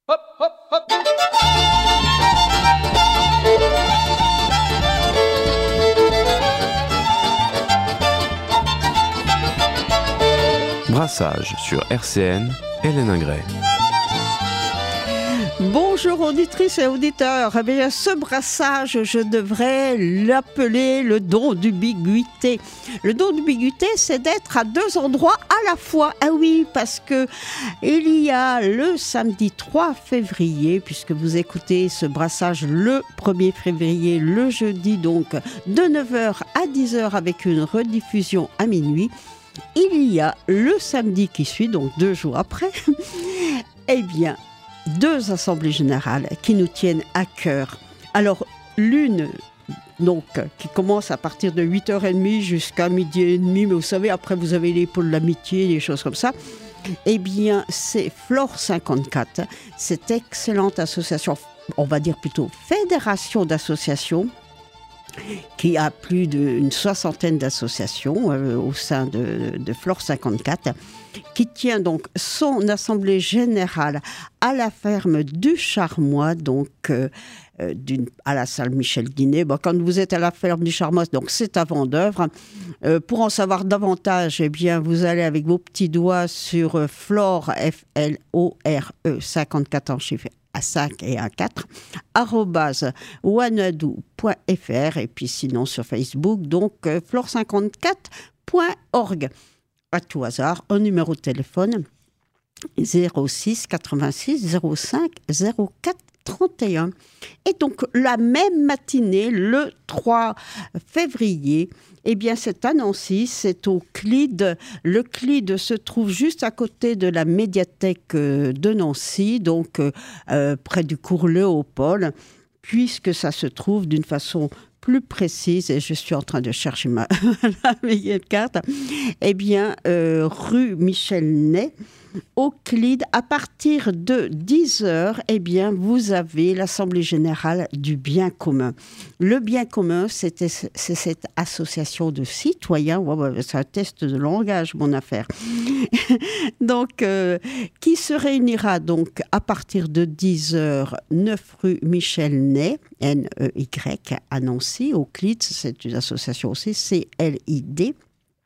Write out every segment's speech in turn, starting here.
Hop, hop, hop. Brassage sur RCN, Hélène Ingray. Bonjour auditrices et auditeurs. Eh bien, ce brassage, je devrais l'appeler le don d'ubiquité. Le don d'ubiquité, c'est d'être à deux endroits à la fois. Ah oui, parce que il y a le samedi 3 février, puisque vous écoutez ce brassage le 1er février, le jeudi donc, de 9h à 10h avec une rediffusion à minuit. Il y a le samedi qui suit, donc 2 jours après, eh bien, 2 assemblées générales qui nous tiennent à cœur. Alors, l'une, donc, qui commence à partir de 8h30 jusqu'à 12h30, mais vous savez, après vous avez les pôles d'amitié, des choses comme ça. Eh bien, c'est Flore 54, cette excellente association, on va dire plutôt fédération d'associations, qui a plus d'une 60aine d'associations au sein de Flore 54, qui tient donc son assemblée générale à la ferme du Charmois, donc à la salle Michel Guinet. Bon, quand vous êtes à la ferme du Charmois, donc c'est à Vendeuvre. Pour en savoir davantage, eh bien, vous allez avec vos petits doigts sur Flore, F-L-O-R-E, 54 en chiffre à 5 et à 4, @wanadoo.fr, et puis sinon sur Facebook, donc flore54.org. À tout hasard, un numéro de téléphone 06 86 05 04 31. Et donc, la même matinée, le 3 février, eh bien, c'est à Nancy, c'est au CLID. Le CLID se trouve juste à côté de la médiathèque de Nancy, donc près du cours Léopold, puisque ça se trouve d'une façon plus précise, et je suis en train de chercher la meilleure carte, eh bien, rue Michel Ney, au CLID, à partir de 10h, eh bien, vous avez l'Assemblée générale du bien commun. Le bien commun, c'est cette association de citoyens, c'est un test de langage, mon affaire, donc, qui se réunira donc à partir de 10h, 9 rue Michel Ney, N-E-Y, à Nancy, au CLID, c'est une association aussi, C-L-I-D,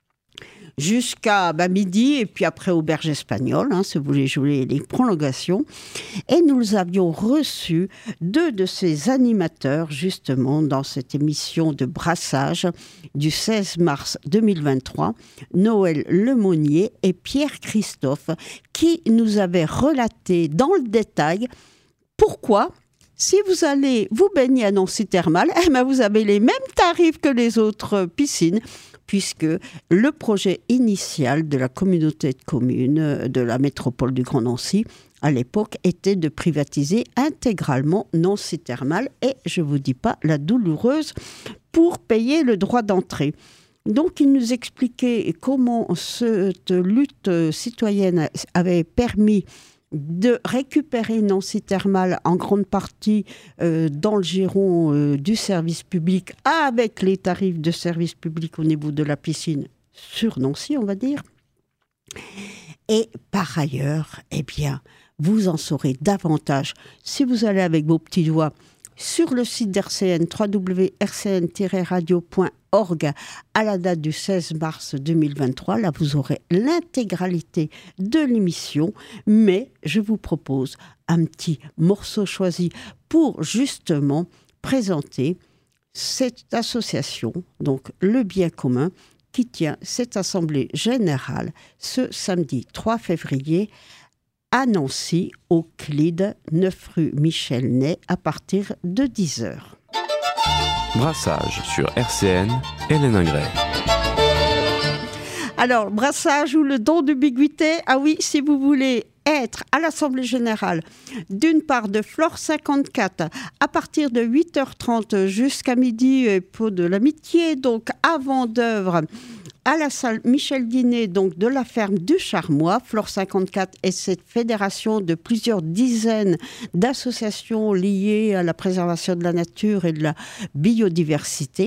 jusqu'à midi, et puis après auberge espagnole, si vous voulez jouer les prolongations. Et nous avions reçu 2 de ces animateurs, justement, dans cette émission de brassage du 16 mars 2023, Noël Lemonnier et Pierre Christophe, qui nous avaient relaté dans le détail pourquoi, si vous allez vous baigner à Nancy Thermal, vous avez les mêmes tarifs que les autres piscines, puisque le projet initial de la communauté de communes de la métropole du Grand Nancy, à l'époque, était de privatiser intégralement Nancy Thermal, et je ne vous dis pas la douloureuse, pour payer le droit d'entrée. Donc, il nous expliquait comment cette lutte citoyenne avait permis de récupérer Nancy Thermal en grande partie dans le giron du service public, avec les tarifs de service public au niveau de la piscine sur Nancy, on va dire. Et par ailleurs, eh bien, vous en saurez davantage si vous allez avec vos petits doigts sur le site d'RCN, www.rcn-radio.org, à la date du 16 mars 2023. Là, vous aurez l'intégralité de l'émission, mais je vous propose un petit morceau choisi pour justement présenter cette association, donc le bien commun, qui tient cette assemblée générale ce samedi 3 février à Nancy, au CLID, 9 rue Michel Ney, à partir de 10h. Brassage sur RCN, Hélène Ingray. Alors, brassage ou le don d'ubiquité, ah oui, si vous voulez être à l'Assemblée générale, d'une part de Flore 54, à partir de 8h30 jusqu'à midi, pour de l'amitié, donc à Vendeuvre, à la salle Michel Guinet, donc de la ferme du Charmois. Flore 54 est cette fédération de plusieurs dizaines d'associations liées à la préservation de la nature et de la biodiversité.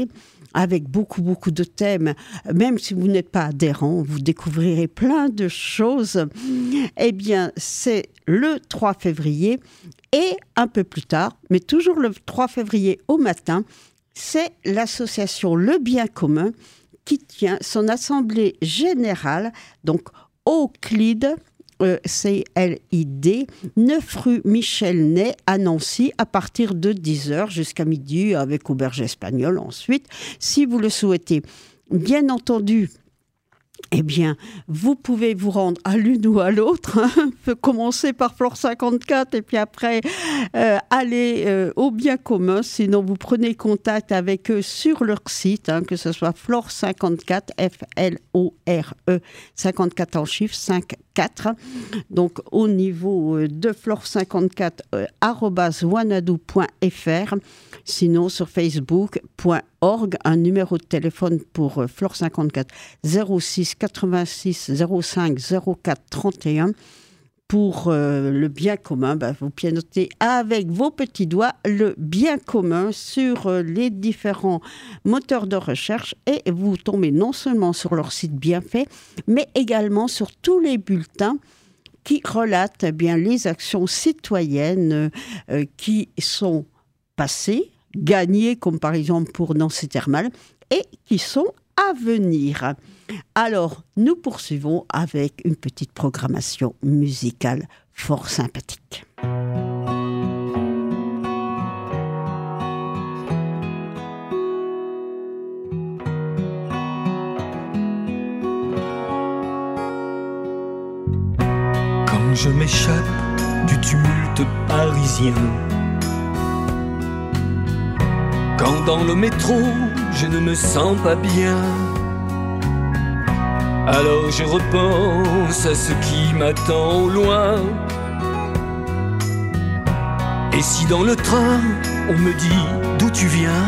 avec beaucoup, beaucoup de thèmes. Même si vous n'êtes pas adhérent, vous découvrirez plein de choses. Eh bien, c'est le 3 février et un peu plus tard, mais toujours le 3 février au matin, c'est l'association Le Bien Commun qui tient son assemblée générale, donc au CLID, CLID, 9 rue Michel Ney à Nancy, à partir de 10h jusqu'à midi, avec auberge espagnole ensuite, si vous le souhaitez. Bien entendu, eh bien, vous pouvez vous rendre à l'une ou à l'autre. On peut commencer par Flore 54 et puis après aller au Bien Commun. Sinon, vous prenez contact avec eux sur leur site, que ce soit Flore 54, F-L-O-R-E, 54 en chiffre, 54. Donc, au niveau de Flore 54, @wanadoo.fr. Sinon, sur facebook.org, un numéro de téléphone pour Flore 54, 06 86 05 04 31. Pour le bien commun, vous pianotez avec vos petits doigts le bien commun sur les différents moteurs de recherche et vous tombez non seulement sur leur site bien fait, mais également sur tous les bulletins qui relatent les actions citoyennes qui sont passées, gagnées, comme par exemple pour Nancy Thermal, et qui sont à venir. Alors, nous poursuivons avec une petite programmation musicale fort sympathique. Quand je m'échappe du tumulte parisien, quand dans le métro je ne me sens pas bien, alors je repense à ce qui m'attend au loin. Et si dans le train on me dit d'où tu viens,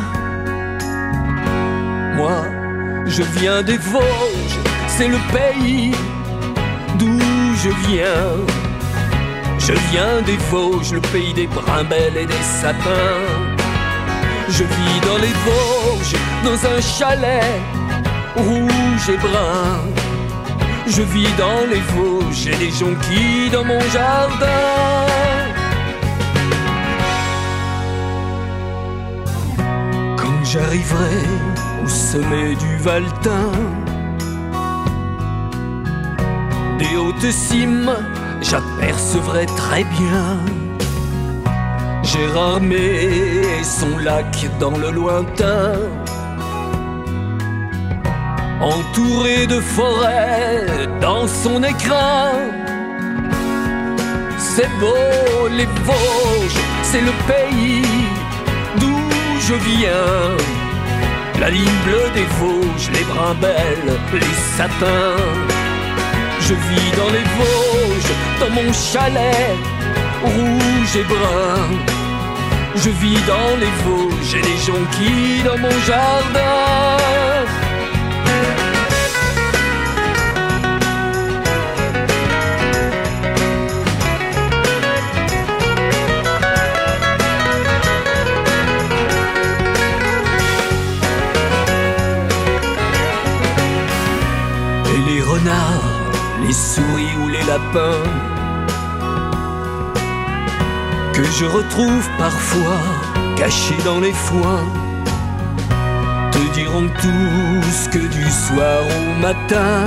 moi je viens des Vosges, c'est le pays d'où je viens. Je viens des Vosges, le pays des brimelles et des sapins. Je vis dans les Vosges, dans un chalet rouge et brun. Je vis dans les Vosges, j'ai des jonquilles dans mon jardin. Quand j'arriverai au sommet du Valtin, des hautes cimes, j'apercevrai très bien Gérard May et son lac dans le lointain, entouré de forêts dans son écrin. C'est beau les Vosges, c'est le pays d'où je viens. La ligne bleue des Vosges, les brimelles, les sapins. Je vis dans les Vosges, dans mon chalet rouge et brun. Je vis dans les Vosges, j'ai des jonquilles dans mon jardin. Et les renards, les souris ou les lapins que je retrouve parfois cachés dans les foins te diront tous que du soir au matin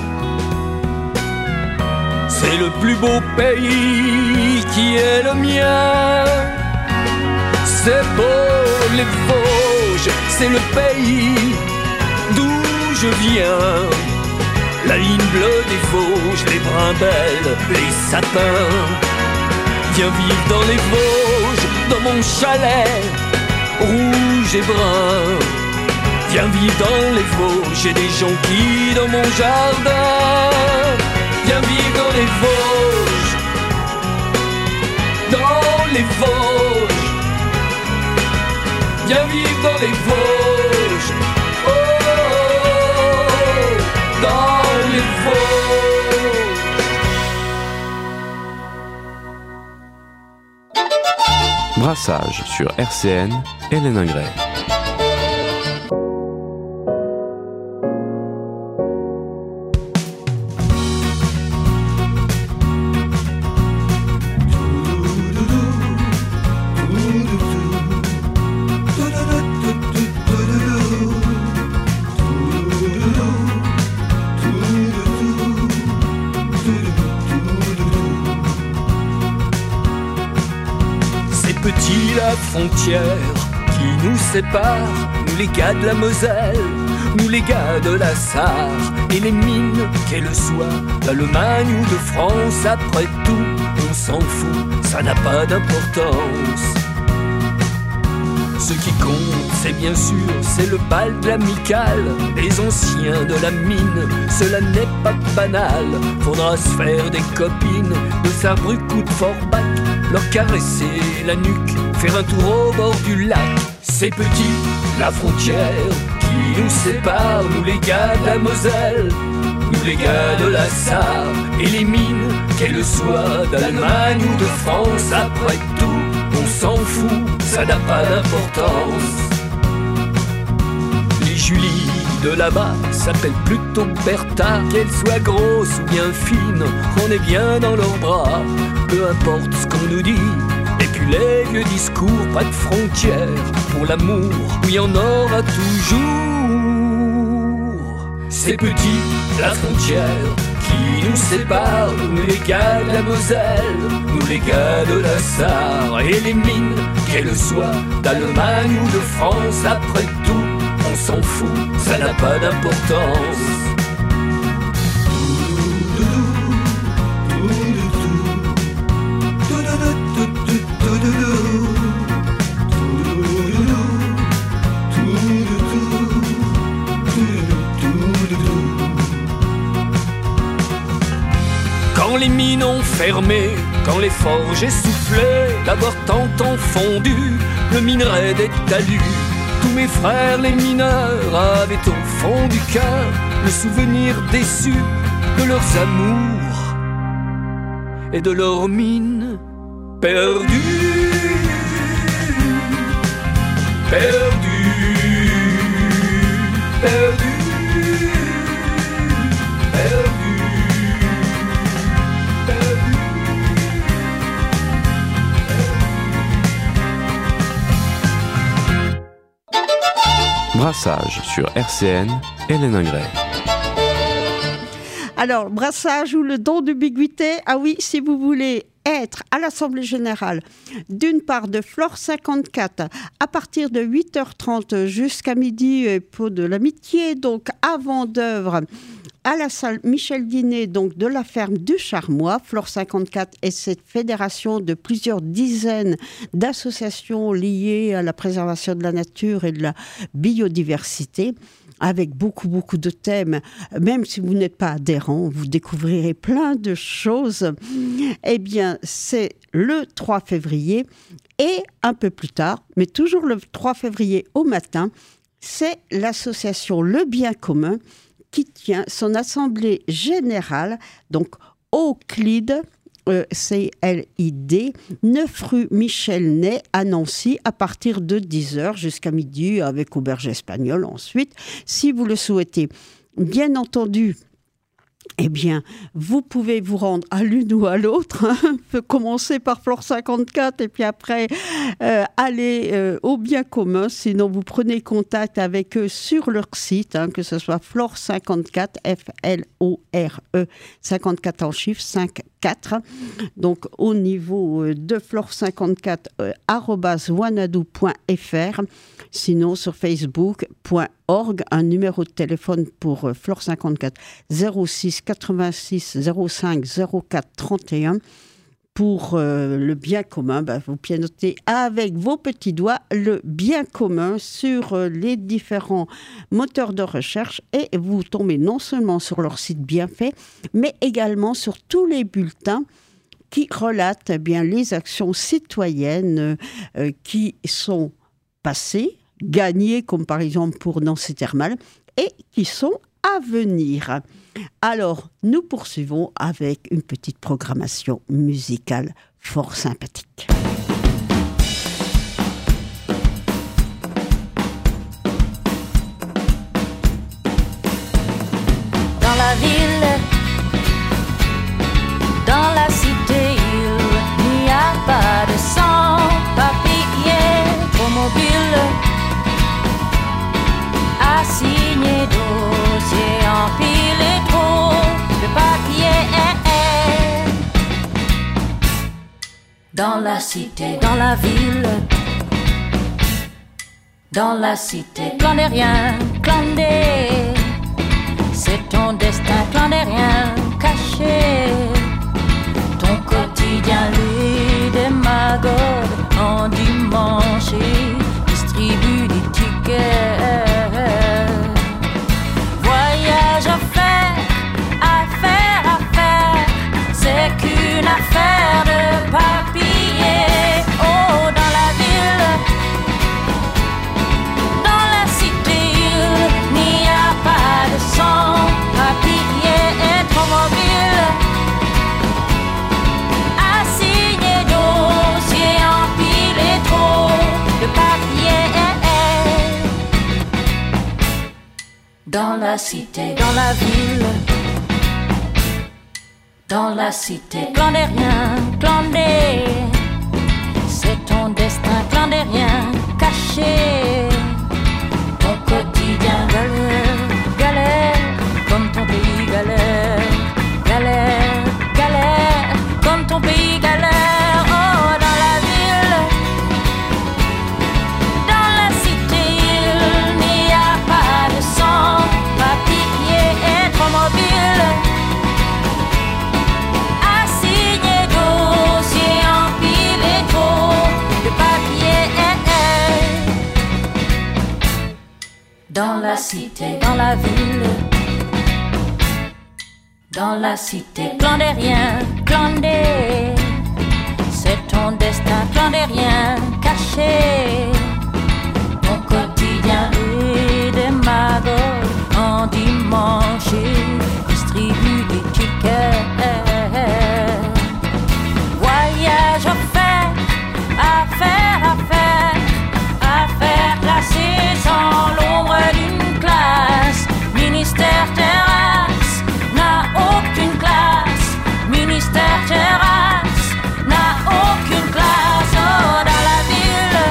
c'est le plus beau pays qui est le mien. C'est beau les Vosges, c'est le pays d'où je viens. La ligne bleue des Vosges, les brimelles, les sapins. Viens vivre dans les Vosges, dans mon chalet rouge et brun. Viens vivre dans les Vosges, j'ai des jonquilles dans mon jardin. Viens vivre dans les Vosges, dans les Vosges. Viens vivre dans les Vosges, oh, oh, oh, dans les Vosges. Brassage sur RCN, Hélène Ingray. petit la frontière qui nous sépare, nous les gars de la Moselle, nous les gars de la Sarre, et les mines, qu'elles soient d'Allemagne ou de France, après tout, on s'en fout, ça n'a pas d'importance. Ce qui compte, c'est bien sûr, c'est le bal de l'amicale des anciens de la mine. Cela n'est pas banal, faudra se faire des copines de Saarbrück ou de Forbach, leur caresser la nuque, faire un tour au bord du lac. C'est petit, la frontière qui nous sépare, nous les gars de la Moselle, nous les gars de la Sarre, et les mines, qu'elles soient d'Allemagne ou de France, après tout, on s'en fout, ça n'a pas d'importance. Les Julie de là-bas s'appellent plutôt Bertha, qu'elles soient grosses ou bien fines, on est bien dans leurs bras, peu importe ce qu'on nous dit. Et puis les vieux discours, pas de frontières, pour l'amour, oui on aura toujours. C'est petit, la frontière qui nous sépare, nous les gars de la Moselle, nous les gars de la Sarre, et les mines, qu'elles soient d'Allemagne ou de France, après tout, on s'en fout, ça n'a pas d'importance. Quand les mines ont fermé, quand les forges essoufflées, d'avoir tant fondu, le minerai des talus. Tous mes frères les mineurs avaient au fond du cœur le souvenir déçu de leurs amours et de leurs mines perdues. Perdues, perdues. Brassage sur RCN, Hélène Ingray. Alors, brassage ou le don d'ubiquité, ah oui, si vous voulez être à l'Assemblée Générale, d'une part de Flore 54, à partir de 8h30 jusqu'à midi, pour de l'amitié, donc avant d'œuvre, à la salle Michel Dinet, donc de la ferme du Charmois. Flore 54 est cette fédération de plusieurs dizaines d'associations liées à la préservation de la nature et de la biodiversité, avec beaucoup de thèmes. Même si vous n'êtes pas adhérent, vous découvrirez plein de choses. Eh bien, c'est le 3 février et un peu plus tard, mais toujours le 3 février au matin, c'est l'association Le Bien Commun qui tient son assemblée générale, donc au CLID, CLID, 9 rue Michel Ney à Nancy, à partir de 10h jusqu'à midi, avec auberge espagnole ensuite, si vous le souhaitez. Bien entendu, eh bien, vous pouvez vous rendre à l'une ou à l'autre. On peut commencer par Flore 54 et puis après aller au Bien Commun. Sinon, vous prenez contact avec eux sur leur site, que ce soit Flore 54, F-L-O-R-E, 54 en chiffre, 54. Donc, au niveau de Flore 54, @wanadoo.fr. Sinon, sur facebook.org, un numéro de téléphone pour Flore 54, 06 86 05 04 31. Pour le bien commun, vous pianotez avec vos petits doigts le bien commun sur les différents moteurs de recherche et vous tombez non seulement sur leur site bien fait, mais également sur tous les bulletins qui relatent les actions citoyennes qui sont passées, gagnées, comme par exemple pour Nancy Thermal, et qui sont à venir. Alors, nous poursuivons avec une petite programmation musicale fort sympathique. Dans la ville, dans la cité, il n'y a pas de sans-papier automobile à signer dossier empilé trop de papier. Dans la cité, dans la ville, dans la cité, clan des riens, clandé. C'est ton destin, clan des riens, caché. Ton quotidien, les démagogues, en dimanche, distribue des tickets. Voyage à faire, c'est qu'une affaire de papier. Oh, dans la ville, dans la cité, il n'y a pas de sang, papier et trop mobile. Assigné, dossier empilé, trop de papier. Dans la cité, dans la ville, dans la cité, clan des riens, clandé. C'est ton destin, clan des riens, caché. Ton quotidien, galère, galère, comme ton pays, galère, galère, galère, comme ton pays, galère. Oh, dans la ville, dans la cité, il n'y a pas de sang, papier et trop mobile. Dans la cité, dans la ville, dans la cité, clan des riens, clandé. C'est ton destin, clan des riens, caché. Ton quotidien et des magots en dimanche distribue des tickets. Voyage à faire, classé sans l'ombre d'une classe. Ministère terrasse n'a aucune classe. Ministère terrasse n'a aucune classe. Oh, dans la ville,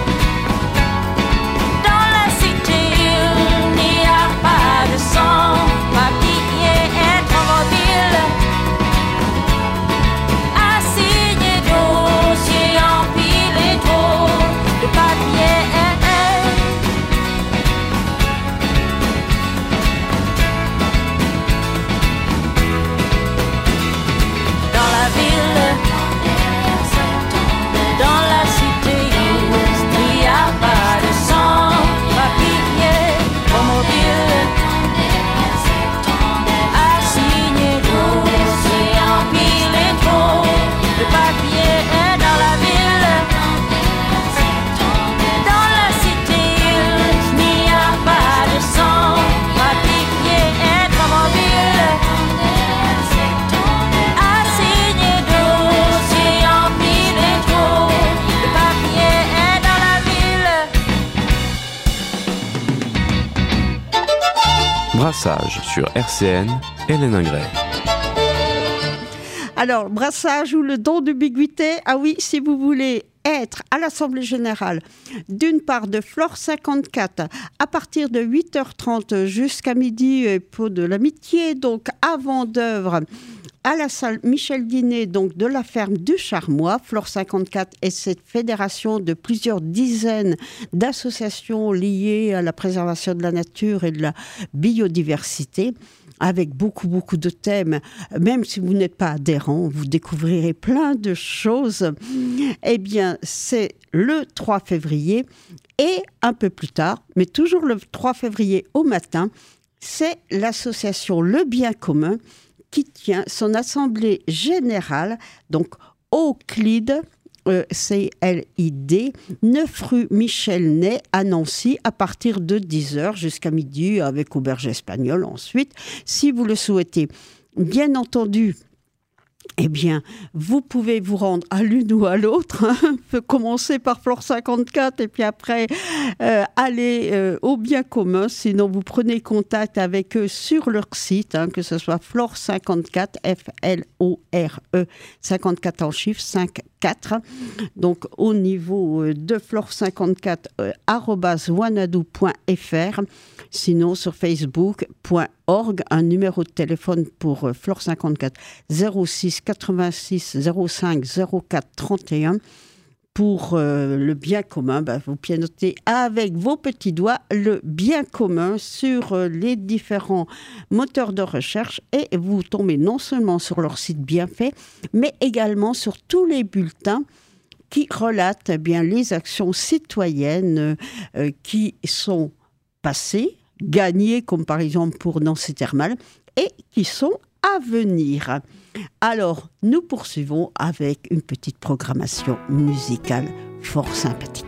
dans la cité, il n'y a pas de sang, papier et trop mobile. Assigné, dossier empilé, trop de papier. Brassage sur RCN, Hélène Ingray. Alors, brassage ou le don d'ubiquité, ah oui, si vous voulez être à l'Assemblée Générale, d'une part de Flore 54, à partir de 8h30 jusqu'à midi, pour de l'amitié, donc avant d'œuvre, à la salle Michel Guinet, donc de la ferme du Charmois. Flore 54 est cette fédération de plusieurs dizaines d'associations liées à la préservation de la nature et de la biodiversité, avec beaucoup de thèmes. Même si vous n'êtes pas adhérent, vous découvrirez plein de choses. Eh bien, c'est le 3 février et un peu plus tard, mais toujours le 3 février au matin, c'est l'association Le Bien Commun qui tient son assemblée générale, donc au CLID, CLID, 9 rue Michel Ney à Nancy, à partir de 10h jusqu'à midi, avec auberge espagnole ensuite, si vous le souhaitez. Bien entendu, eh bien, vous pouvez vous rendre à l'une ou à l'autre. Peut commencer par Flore 54 et puis après aller au Bien Commun. Sinon, vous prenez contact avec eux sur leur site, que ce soit Flore 54, FLORE 54 en chiffre, 54 4. Donc au niveau de Flore54 @wanadoo.fr. Sinon sur facebook.org, un numéro de téléphone pour Flore54 06 86 05 04 31. Pour le bien commun, vous pianotez avec vos petits doigts le bien commun sur les différents moteurs de recherche et vous tombez non seulement sur leur site bien fait, mais également sur tous les bulletins qui relatent les actions citoyennes qui sont passées, gagnées, comme par exemple pour Nancy Thermal, et qui sont à venir. Alors, nous poursuivons avec une petite programmation musicale fort sympathique.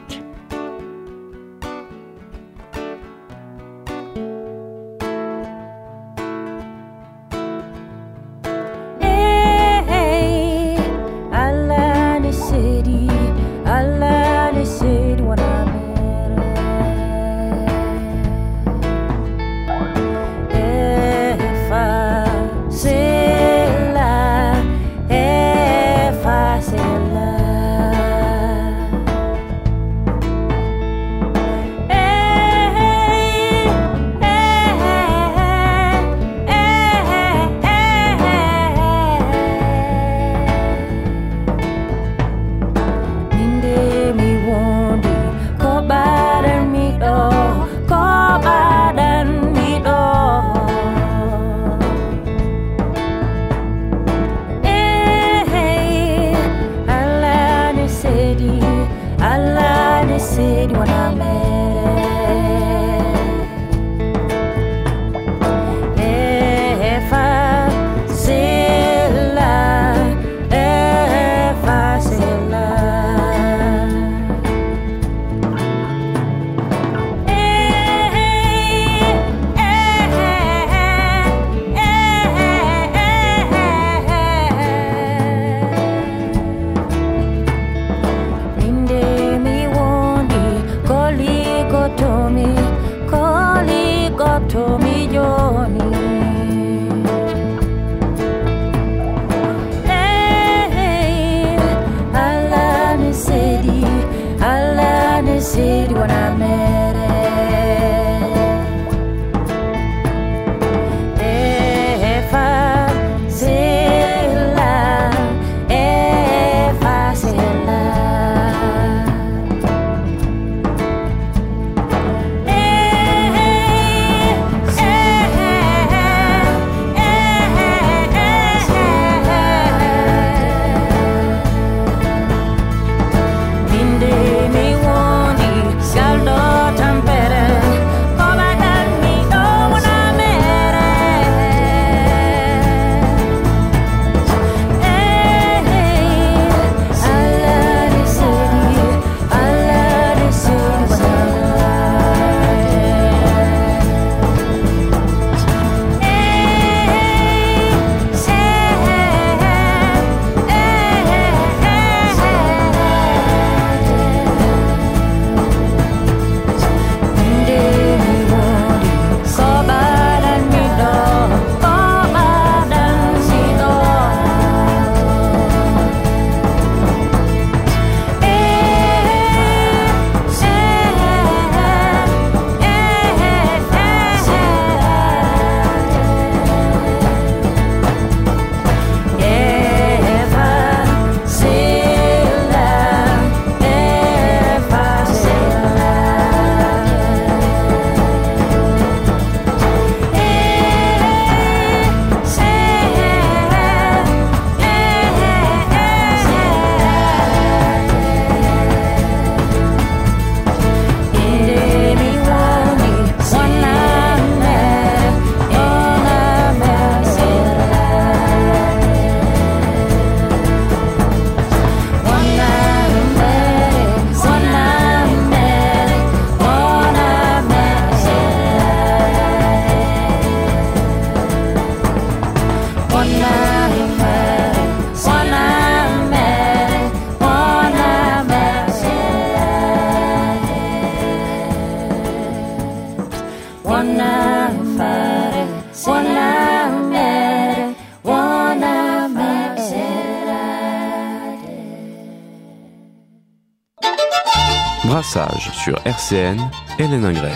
Brassage sur RCN, Hélène Ingray.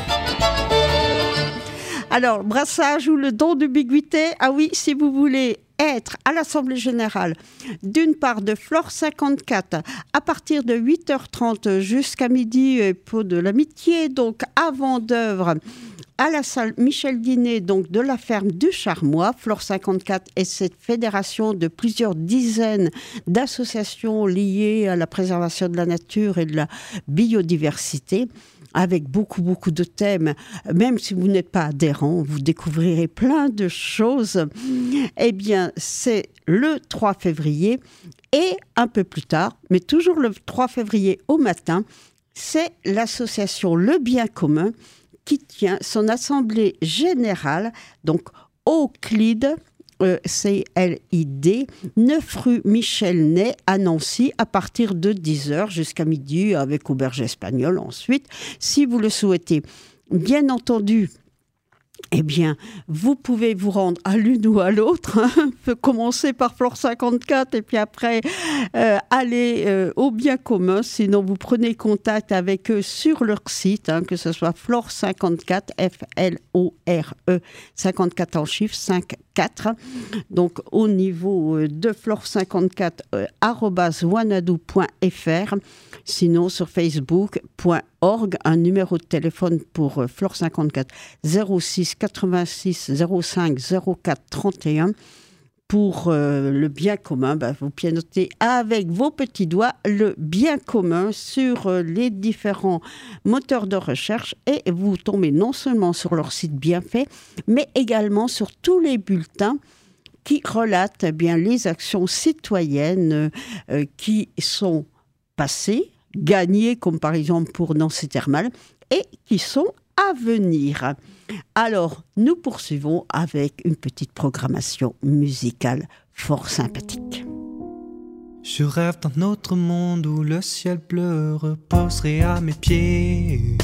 Alors, brassage ou le don d'ubiquité, ah oui, si vous voulez être à l'Assemblée Générale, d'une part de Flore 54, à partir de 8h30 jusqu'à midi pour de l'amitié, donc avant d'œuvre, à la salle Michel Guinet, donc de la ferme du Charmois. Flore 54 est cette fédération de plusieurs dizaines d'associations liées à la préservation de la nature et de la biodiversité, avec beaucoup de thèmes. Même si vous n'êtes pas adhérent, vous découvrirez plein de choses. Eh bien, c'est le 3 février et un peu plus tard, mais toujours le 3 février au matin, c'est l'association Le Bien Commun qui tient son assemblée générale, donc au CLID, CLID, 9 rue Michel Ney à Nancy, à partir de 10h jusqu'à midi, avec auberge espagnole ensuite, si vous le souhaitez. Bien entendu, eh bien, vous pouvez vous rendre à l'une ou à l'autre. On peut commencer par Flore 54 et puis après aller au Bien Commun. Sinon, vous prenez contact avec eux sur leur site, que ce soit Flore 54, F-L-O-R-E, 54 en chiffre, 54. Donc, au niveau de Flore 54, @wanadoo.fr. Sinon, sur facebook.org, un numéro de téléphone pour Flore 54, 06 86 05 04 31. Pour le bien commun, vous pianotez avec vos petits doigts le bien commun sur les différents moteurs de recherche et vous tombez non seulement sur leur site bien fait, mais également sur tous les bulletins qui relatent les actions citoyennes qui sont passées, gagnées, comme par exemple pour Nancy Thermal, et qui sont à venir. Alors, nous poursuivons avec une petite programmation musicale fort sympathique. Je rêve d'un autre monde où le ciel bleu reposerait à mes pieds.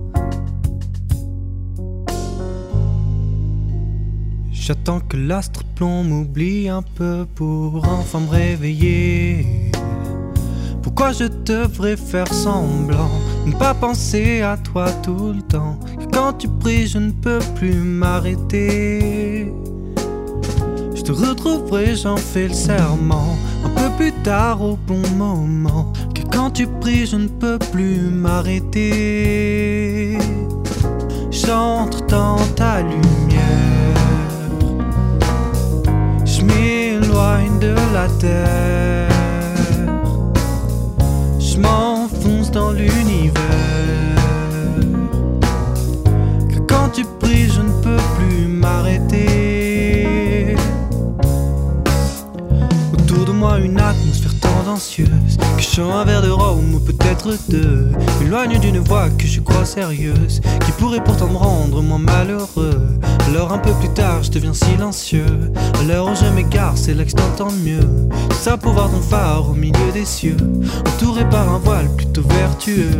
J'attends que l'astre plomb m'oublie un peu pour enfin me réveiller. Pourquoi je devrais faire semblant, ne pas penser à toi tout le temps, que quand tu pries je ne peux plus m'arrêter. Je te retrouverai, j'en fais le serment, un peu plus tard au bon moment, que quand tu pries je ne peux plus m'arrêter. J'entre dans ta lumière, je m'éloigne de la terre, je m'enfonce dans l'univers, que quand tu pries je ne peux plus m'arrêter. Autour de moi une atmosphère tendancieuse, que je chante un verre de rhum ou peut-être deux, m'éloigne d'une voix que je crois sérieuse, qui pourrait pourtant me rendre moins malheureux. Alors un peu plus tard je deviens silencieux, à l'heure où je m'égare c'est là que je t'entends mieux. C'est ça pour voir ton phare au milieu des cieux, entouré par un voile plutôt vertueux.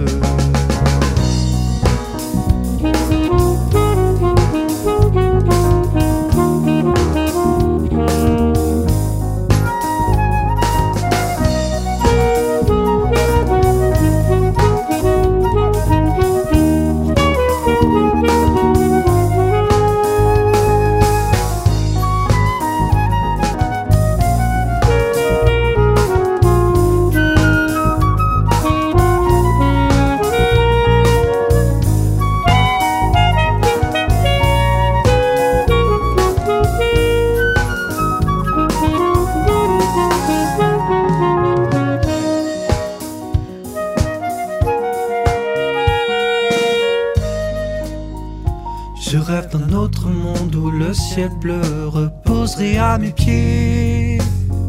Je rêve d'un autre monde où le ciel bleu reposerait à mes pieds.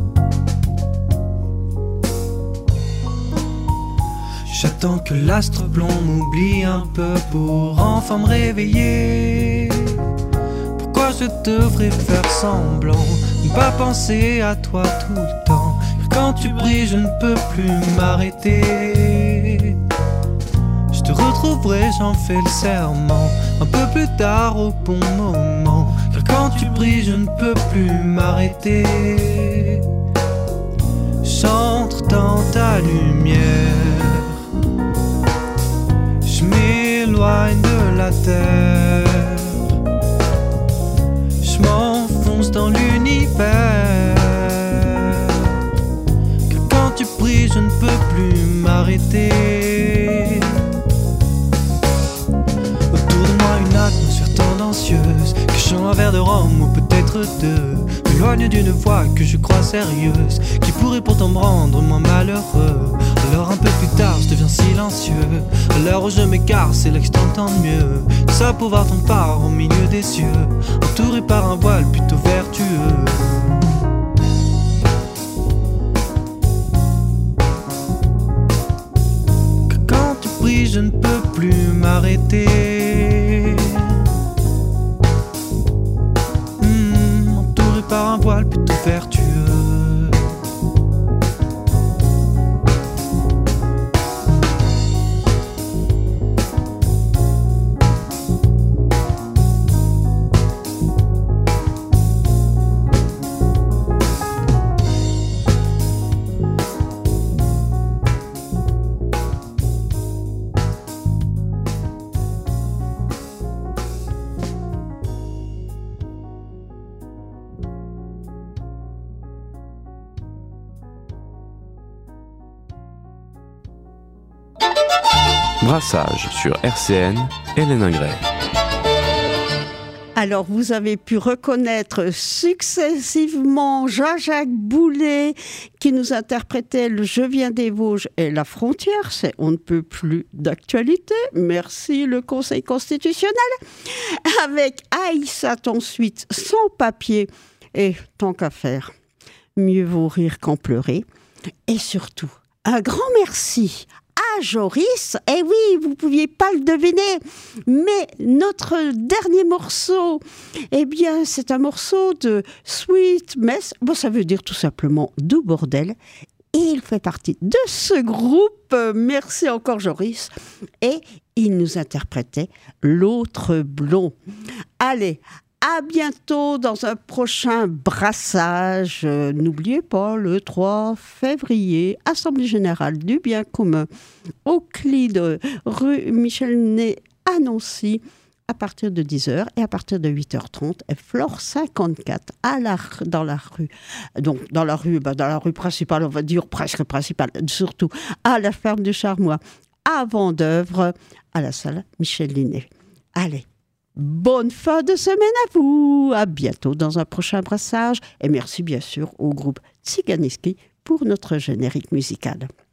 J'attends que l'astre blond m'oublie un peu pour enfin me réveiller. Pourquoi je devrais faire semblant, ne pas penser à toi tout le temps, car quand tu brilles je ne peux plus m'arrêter. Je te retrouverai, j'en fais le serment, un peu plus tard au bon moment, car quand tu brilles je ne peux plus m'arrêter. J'entre dans ta lumière, m'arrêter. Autour de moi une atmosphère tendancieuse, cachant un verre de rhum ou peut-être deux, m'éloigne d'une voix que je crois sérieuse, qui pourrait pourtant me rendre moins malheureux. Alors un peu plus tard je deviens silencieux, à l'heure où je m'écarte c'est là que je t'entends mieux. Tout ça pour voir ton phare au milieu des cieux, entouré par un voile plutôt vertueux. Quand tu pries je ne peux plus m'arrêter. Entouré par un voile plutôt vertueux. Brassage sur RCN, Hélène Ingray. Alors, vous avez pu reconnaître successivement Jean-Jacques Boulet qui nous interprétait le Je viens des Vosges et la frontière. C'est on ne peut plus d'actualité. Merci le Conseil constitutionnel. Avec Aïssat ensuite, Sans papier. Et tant qu'à faire, mieux vaut rire qu'en pleurer. Et surtout, un grand merci à Joris. Eh oui, vous ne pouviez pas le deviner, mais notre dernier morceau, eh bien, c'est un morceau de Sweet Mess. Bon, ça veut dire tout simplement doux bordel. Et il fait partie de ce groupe. Merci encore Joris. Et il nous interprétait L'autre blond. Allez, à bientôt dans un prochain brassage. N'oubliez pas, le 3 février, Assemblée Générale du Bien Commun, Euclide, rue Michel-Ney à Nancy, à partir de 10h et à partir de 8h30, et Flore 54, dans la rue principale, on va dire presque principale, surtout à la ferme du Charmois, à Vendeuvre, à la salle Michel-Linné. Allez, bonne fin de semaine à vous. À bientôt dans un prochain brassage. Et merci bien sûr au groupe Tsiganiski pour notre générique musical.